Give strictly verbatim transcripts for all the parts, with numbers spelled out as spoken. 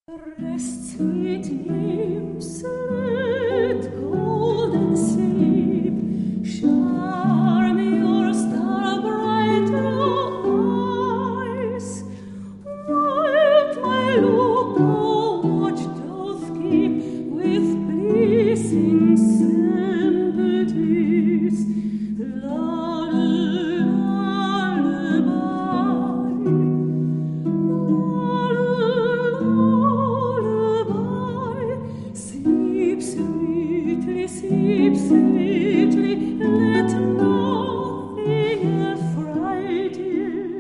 Rest, sweet lips, let golden sleep, charm your star-bright eyes, while my look a watch doth keep with pleasing sympathies. Sleep sweetly, let nothing affright you.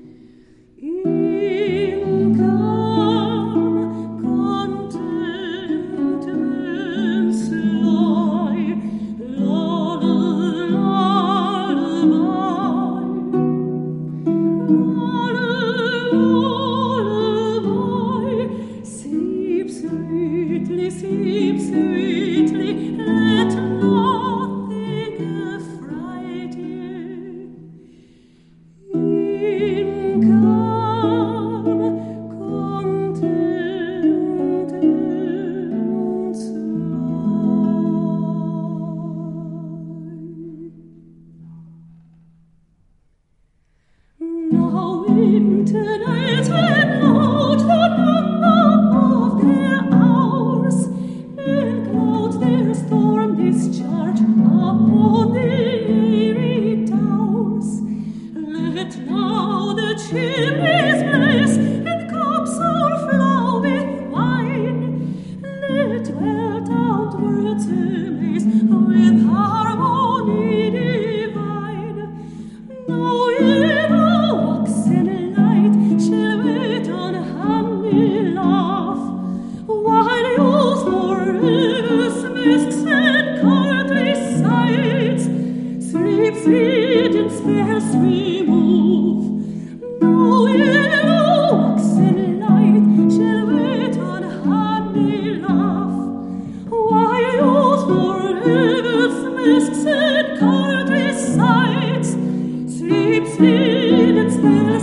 In calm contentment's lie, lullaby, lullaby. Sleep sweetly, sleep sweetly, let nothing affright you. In calm contentment's lie. Now winter nights when note the number of their hours, in clouds their storm discharge upon the airy towers. Let now the chimneys blaze and cups o'erflow with wine. Let welt outwards amaze with harmony divine. Now in a waxen light shall wait on honey laugh, while youth forever masks and courtly sights, sleep sweet and spells remove. Now in a waxen light shall wait on honey laugh, while youth forever masks and courtly sights, sleep sweet and spells